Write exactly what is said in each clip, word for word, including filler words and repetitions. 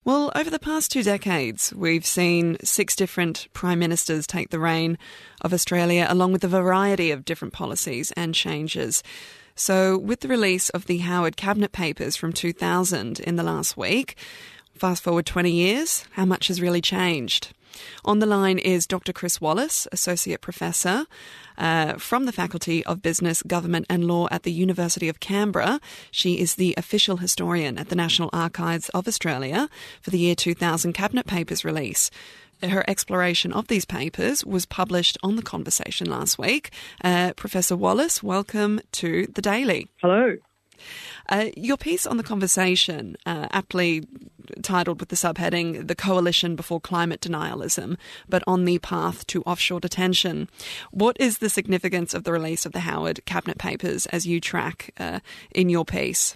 Well, over the past two decades, we've seen six different prime ministers take the reign of Australia, along with a variety of different policies and changes. So with the release of the Howard Cabinet Papers from two thousand in the last week, fast forward twenty years, how much has really changed? On the line is Doctor Chris Wallace, Associate Professor uh, from the Faculty of Business, Government and Law at the University of Canberra. She is the official historian at the National Archives of Australia for the year two thousand Cabinet Papers release. Her exploration of these papers was published on The Conversation last week. Uh, Professor Wallace, welcome to The Daily. Hello. Uh, your piece on The Conversation, uh, aptly titled with the subheading, The Coalition Before Climate Denialism, but on the Path to Offshore Detention. What is the significance of the release of the Howard Cabinet Papers as you track uh, in your piece?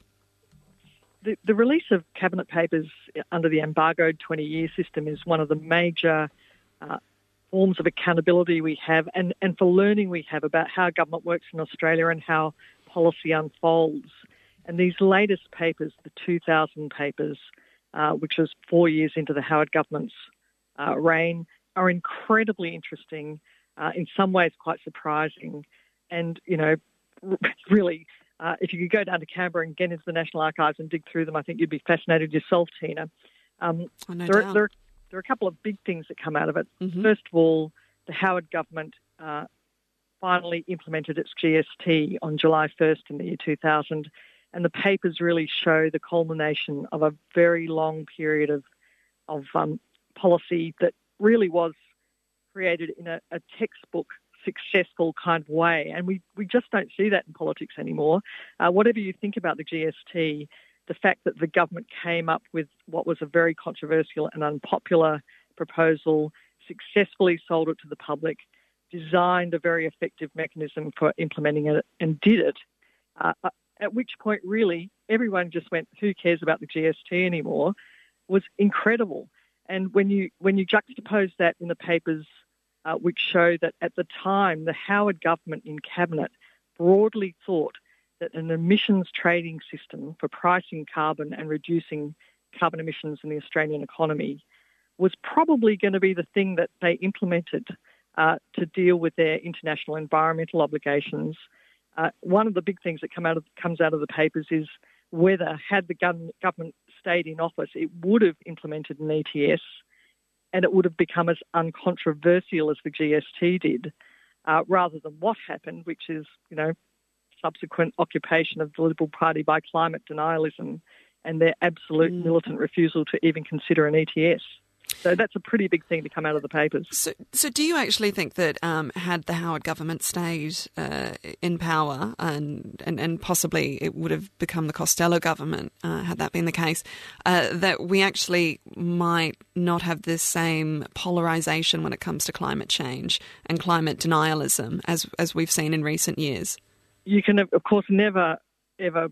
The, the release of Cabinet Papers under the embargoed twenty-year system is one of the major uh, forms of accountability we have and, and for learning we have about how government works in Australia and how policy unfolds. And these latest papers, the two thousand papers, uh, which was four years into the Howard government's uh, reign, are incredibly interesting, uh, in some ways quite surprising. And, you know, really, uh, if you could go down to Canberra and get into the National Archives and dig through them, I think you'd be fascinated yourself, Tina. Um, oh, no there, doubt. there, there are a couple of big things that come out of it. Mm-hmm. First of all, the Howard government uh, finally implemented its G S T on July first in the year two thousand. And the papers really show the culmination of a very long period of of um, policy that really was created in a, a textbook successful kind of way. And we, we just don't see that in politics anymore. Uh, whatever you think about the G S T, the fact that the government came up with what was a very controversial and unpopular proposal, successfully sold it to the public, designed a very effective mechanism for implementing it and did it, uh, at which point, really, everyone just went, who cares about the G S T anymore, was incredible. And when you when you juxtapose that in the papers, uh, which show that at the time, the Howard government in Cabinet broadly thought that an emissions trading system for pricing carbon and reducing carbon emissions in the Australian economy was probably going to be the thing that they implemented uh, to deal with their international environmental obligations. Uh, one of the big things that come out of, comes out of the papers is whether, had the gun, government stayed in office, it would have implemented an E T S and it would have become as uncontroversial as the G S T did, uh, rather than what happened, which is, you know, subsequent occupation of the Liberal Party by climate denialism and their absolute mm. militant refusal to even consider an E T S. So that's a pretty big thing to come out of the papers. So, so do you actually think that um, had the Howard government stayed uh, in power and, and, and possibly it would have become the Costello government, uh, had that been the case, uh, that we actually might not have this same polarisation when it comes to climate change and climate denialism as as we've seen in recent years? You can, of course, never, ever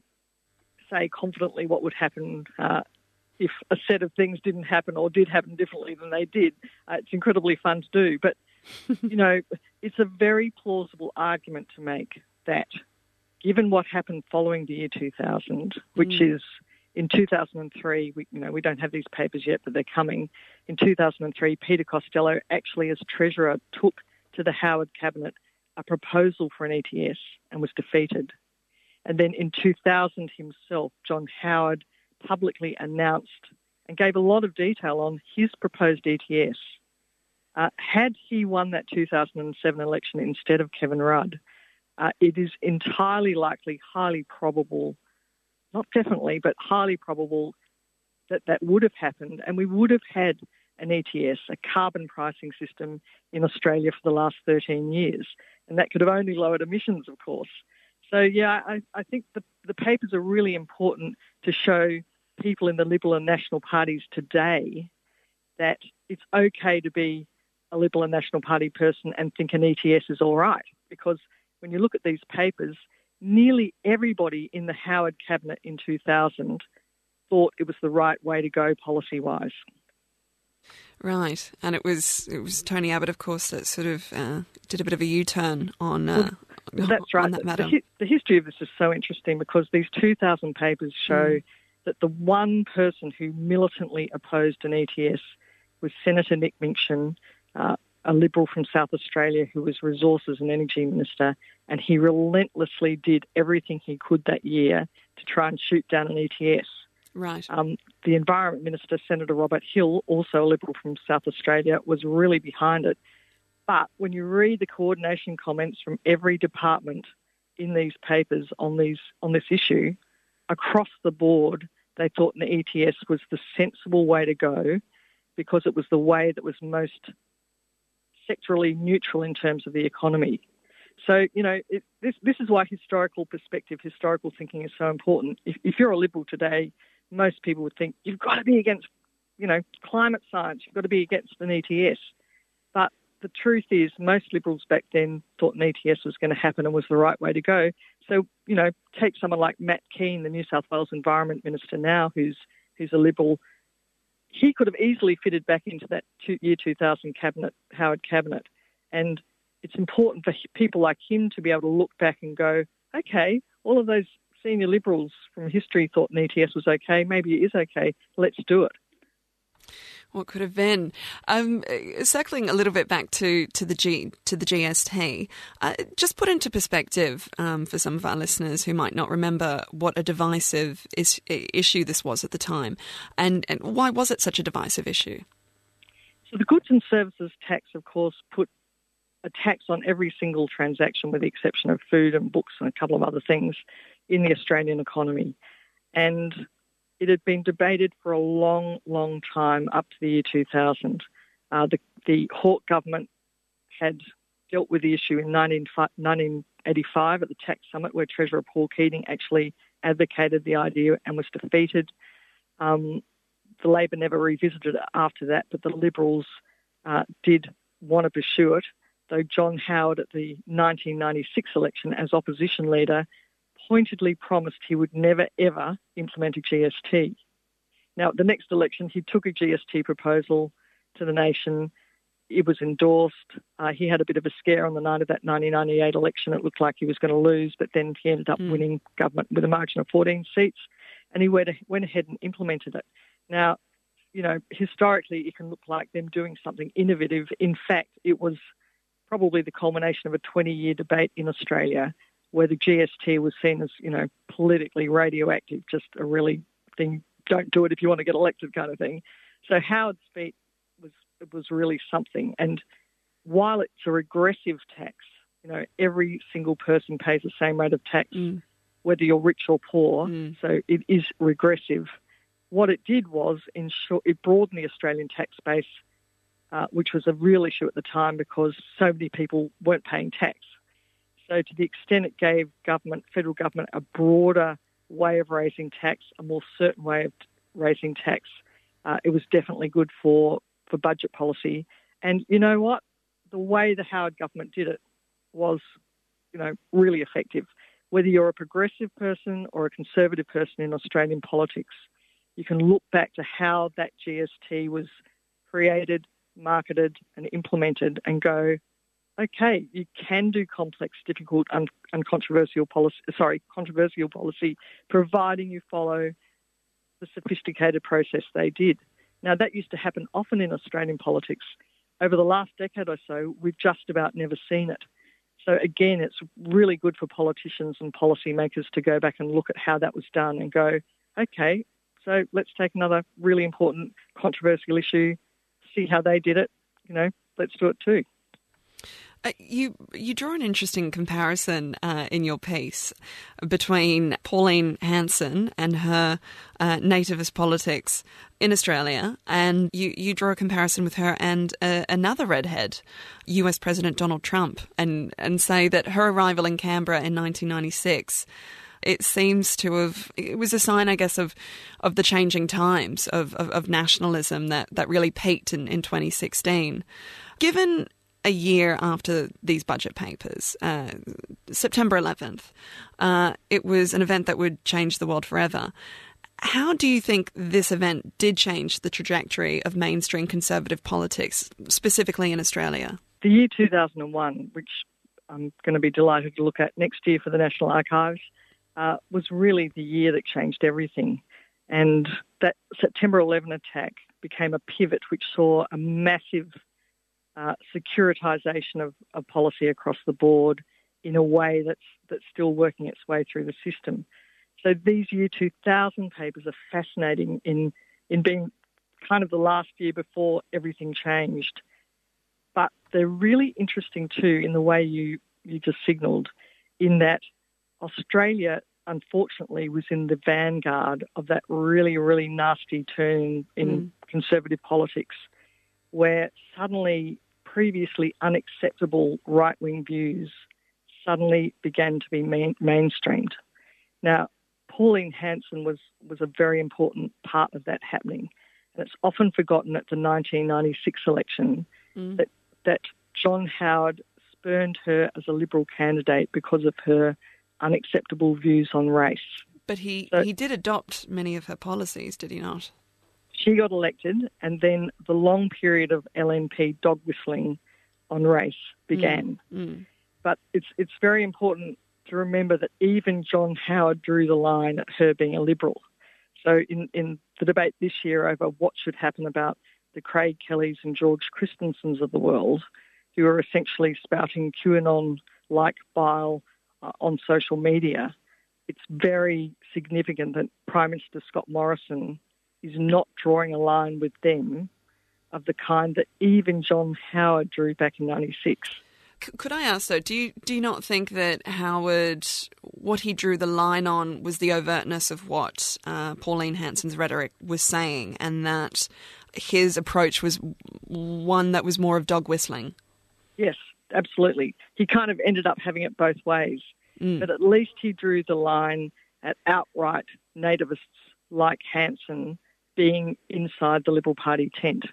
say confidently what would happen uh if a set of things didn't happen or did happen differently than they did. Uh, it's incredibly fun to do. But, you know, it's a very plausible argument to make that given what happened following the year two thousand, which mm. is in two thousand three, we, you know, we don't have these papers yet, but they're coming. In two thousand three, Peter Costello actually as Treasurer took to the Howard Cabinet a proposal for an E T S and was defeated. And then in two thousand himself, John Howard publicly announced and gave a lot of detail on his proposed E T S. Uh, had he won that two thousand seven election instead of Kevin Rudd, uh, it is entirely likely, highly probable, not definitely, but highly probable that that would have happened and we would have had an E T S, a carbon pricing system in Australia for the last thirteen years. And that could have only lowered emissions, of course. So, yeah, I, I think the, the papers are really important to show people in the Liberal and National parties today that it's okay to be a Liberal and National Party person and think an E T S is all right. Because when you look at these papers, nearly everybody in the Howard Cabinet in two thousand thought it was the right way to go policy-wise. Right, and it was it was Tony Abbott, of course, that sort of uh, did a bit of a U-turn on, uh, well, that's right. on that matter. The, the history of this is so interesting because these two thousand papers show mm. that the one person who militantly opposed an E T S was Senator Nick Minchin, uh, a Liberal from South Australia who was Resources and Energy Minister, and he relentlessly did everything he could that year to try and shoot down an E T S. Right. Um, the Environment Minister, Senator Robert Hill, also a Liberal from South Australia, was really behind it. But when you read the coordination comments from every department in these papers on these on this issue, across the board, they thought an E T S was the sensible way to go because it was the way that was most sectorally neutral in terms of the economy. So, you know, it, this this is why historical perspective, historical thinking is so important. If, if you're a Liberal today, most people would think you've got to be against, you know, climate science, you've got to be against an E T S. But the truth is most Liberals back then thought an E T S was going to happen and was the right way to go. So, you know, take someone like Matt Keane, the New South Wales Environment Minister now, who's who's a Liberal. He could have easily fitted back into that two, year two thousand cabinet, Howard cabinet. And it's important for people like him to be able to look back and go, okay, all of those senior Liberals from history thought an E T S was okay. Maybe it is okay. Let's do it. What could have been? Um, circling a little bit back to, to the G to the G S T, uh, just put into perspective um, for some of our listeners who might not remember what a divisive is, issue this was at the time, and, and why was it such a divisive issue? So the goods and services tax, of course, put a tax on every single transaction with the exception of food and books and a couple of other things in the Australian economy. And it had been debated for a long, long time up to the year two thousand. Uh, the, the Hawke government had dealt with the issue in nineteen eighty-five at the Tax Summit, where Treasurer Paul Keating actually advocated the idea and was defeated. Um, the Labor never revisited it after that, but the Liberals uh, did want to pursue it, though John Howard at the nineteen ninety-six election as opposition leader pointedly promised he would never, ever implement a G S T. Now, at the next election, he took a G S T proposal to the nation. It was endorsed. Uh, he had a bit of a scare on the night of that nineteen ninety-eight election. It looked like he was going to lose, but then he ended up mm. winning government with a margin of fourteen seats, and he went, went ahead and implemented it. Now, you know, historically, it can look like them doing something innovative. In fact, it was probably the culmination of a twenty-year debate in Australia where the G S T was seen as, you know, politically radioactive, just a really thing, don't do it if you want to get elected kind of thing. So Howard's speech was was really something. And while it's a regressive tax, you know, every single person pays the same rate of tax, mm. whether you're rich or poor, mm. so it is regressive. What it did was ensure it broadened the Australian tax base, uh, which was a real issue at the time because so many people weren't paying tax. So to the extent it gave government, federal government, a broader way of raising tax, a more certain way of raising tax, uh, it was definitely good for, for budget policy. And you know what? The way the Howard government did it was, you know, really effective. Whether you're a progressive person or a conservative person in Australian politics, you can look back to how that G S T was created, marketed and implemented and go, okay, you can do complex, difficult, un- uncontroversial policy, sorry, controversial policy, providing you follow the sophisticated process they did. Now, that used to happen often in Australian politics. Over the last decade or so, we've just about never seen it. So again, it's really good for politicians and policymakers to go back and look at how that was done and go, okay, so let's take another really important controversial issue, see how they did it, you know, let's do it too. Uh, you you draw an interesting comparison uh, in your piece between Pauline Hanson and her uh, nativist politics in Australia, and you, you draw a comparison with her and uh, another redhead, U S President Donald Trump, and, and say that her arrival in Canberra in nineteen ninety-six, it seems to have, it was a sign, I guess, of, of the changing times of, of, of nationalism that, that really peaked in, in twenty sixteen. Given a year after these budget papers, uh, September eleventh, uh, it was an event that would change the world forever. How do you think this event did change the trajectory of mainstream conservative politics, specifically in Australia? The year two thousand one, which I'm going to be delighted to look at next year for the National Archives, uh, was really the year that changed everything. And that September eleventh attack became a pivot which saw a massive uh, securitisation of, of policy across the board in a way that's that's still working its way through the system. So these year two thousand papers are fascinating in in being kind of the last year before everything changed. But they're really interesting too in the way you, you just signalled, in that Australia, unfortunately, was in the vanguard of that really, really nasty turn in mm. conservative politics, where suddenly previously unacceptable right-wing views suddenly began to be main, mainstreamed. Now, Pauline Hanson was, was a very important part of that happening. And it's often forgotten at the nineteen ninety-six election mm. that, that John Howard spurned her as a Liberal candidate because of her unacceptable views on race. But he, so, he did adopt many of her policies, did he not? She got elected, and then the long period of L N P dog whistling on race began. Mm. Mm. But it's it's very important to remember that even John Howard drew the line at her being a Liberal. So in, in the debate this year over what should happen about the Craig Kellys and George Christensens of the world, who are essentially spouting QAnon-like bile uh, on social media, it's very significant that Prime Minister Scott Morrison is not drawing a line with them of the kind that even John Howard drew back in ninety-six. Could I ask, though, do you, do you not think that Howard, what he drew the line on was the overtness of what uh, Pauline Hanson's rhetoric was saying, and that his approach was one that was more of dog whistling? Yes, absolutely. He kind of ended up having it both ways. Mm. But at least he drew the line at outright nativists like Hanson being inside the Liberal Party tent.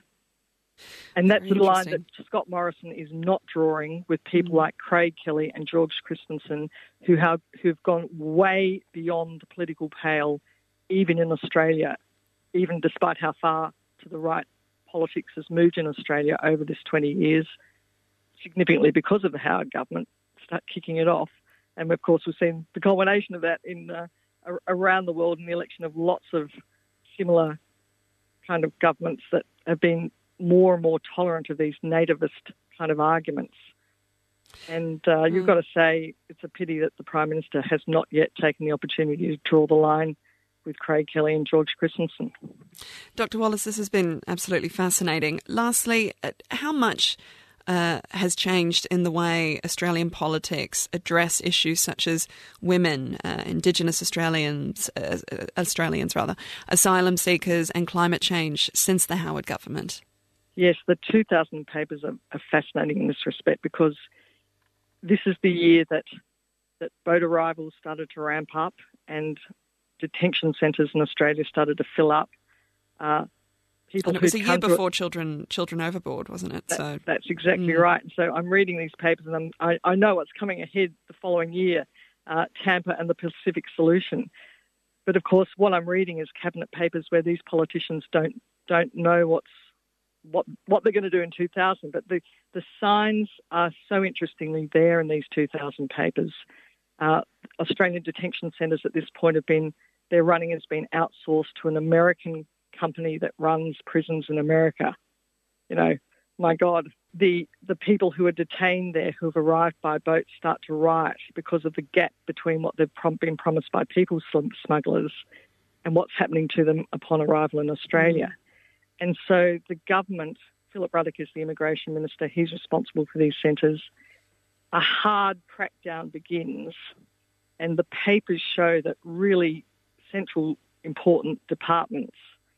And that's the line that Scott Morrison is not drawing with people mm. like Craig Kelly and George Christensen, who have who've gone way beyond the political pale, even in Australia, even despite how far to the right politics has moved in Australia over this twenty years, significantly because of the Howard government start kicking it off. And of course, we've seen the culmination of that in uh, around the world in the election of lots of similar kind of governments that have been more and more tolerant of these nativist kind of arguments. And uh, mm. you've got to say it's a pity that the Prime Minister has not yet taken the opportunity to draw the line with Craig Kelly and George Christensen. Doctor Wallace, this has been absolutely fascinating. Lastly, how much uh, has changed in the way Australian politics address issues such as women, uh, Indigenous Australians, uh, Australians rather, asylum seekers and climate change since the Howard government? Yes, the two thousand papers are, are fascinating in this respect because this is the year that that boat arrivals started to ramp up and detention centres in Australia started to fill up. Uh, people and it was a year before Children Children Overboard, wasn't it? That, so that's exactly mm. right. And so I'm reading these papers and I'm, I, I know what's coming ahead the following year, uh, Tampa and the Pacific Solution. But of course, what I'm reading is cabinet papers where these politicians don't don't know what's what what they're going to do in two thousand. But the, the signs are so interestingly there in these two thousand papers. Uh, Australian detention centres at this point have been, their running has been outsourced to an American company that runs prisons in America. You know, my God, the the people who are detained there who have arrived by boat start to riot because of the gap between what they've prom- been promised by people smugglers and what's happening to them upon arrival in Australia. Mm. And so the government, Philip Ruddock is the immigration minister, he's responsible for these centres. A hard crackdown begins, and the papers show that really central, important departments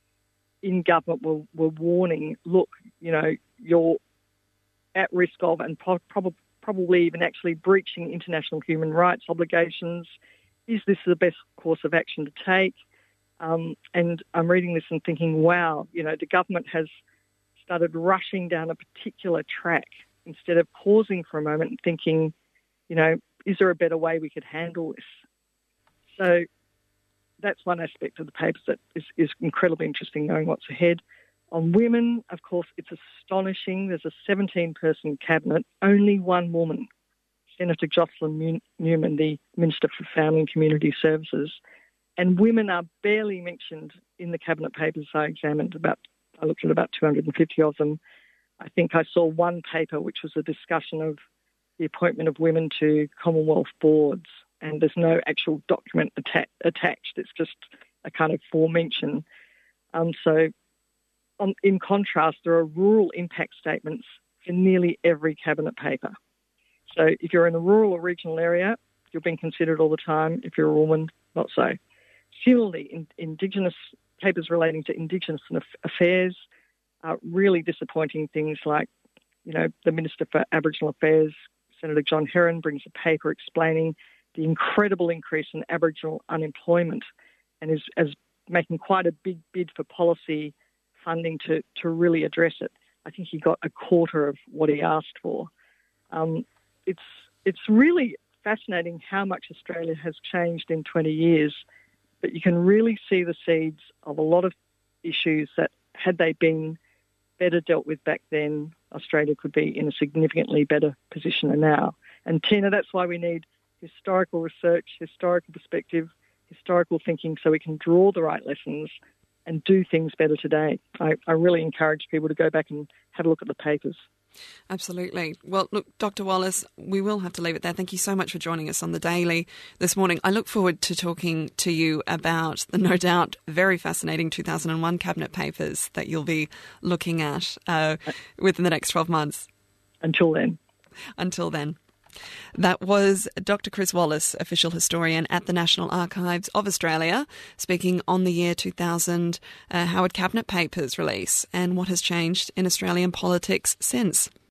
in government were, were warning, look, you know, you're at risk of and pro- prob- probably even actually breaching international human rights obligations. Is this the best course of action to take? Um, and I'm reading this and thinking, wow, you know, the government has started rushing down a particular track instead of pausing for a moment and thinking, you know, is there a better way we could handle this? So that's one aspect of the papers that is, is incredibly interesting, knowing what's ahead. On women, of course, it's astonishing. There's a seventeen-person cabinet, only one woman, Senator Jocelyn Newman, the Minister for Family and Community Services. and women are barely mentioned in the Cabinet papers I examined. About I looked at about two hundred fifty of them. I think I saw one paper which was a discussion of the appointment of women to Commonwealth boards, and there's no actual document atta- attached. It's just a kind of foremention. Um, so on, in contrast, there are rural impact statements in nearly every Cabinet paper. So if you're in a rural or regional area, you're being considered all the time. If you're a woman, not so. Similarly, in Indigenous papers relating to Indigenous affairs are really disappointing things like, you know, the Minister for Aboriginal Affairs, Senator John Herron, brings a paper explaining the incredible increase in Aboriginal unemployment and is, is making quite a big bid for policy funding to, to really address it. I think he got a quarter of what he asked for. Um, it's it's really fascinating how much Australia has changed in twenty years, but you can really see the seeds of a lot of issues that, had they been better dealt with back then, Australia could be in a significantly better position than now. And Tina, that's why we need historical research, historical perspective, historical thinking, so we can draw the right lessons and do things better today. I, I really encourage people to go back and have a look at the papers. Absolutely. Well, look, Doctor Wallace, we will have to leave it there. Thank you so much for joining us on The Daily this morning. I look forward to talking to you about the no doubt very fascinating two thousand one Cabinet papers that you'll be looking at uh, within the next twelve months. Until then. Until then. That was Doctor Chris Wallace, official historian at the National Archives of Australia, speaking on the year two thousand uh, Howard Cabinet Papers release and what has changed in Australian politics since.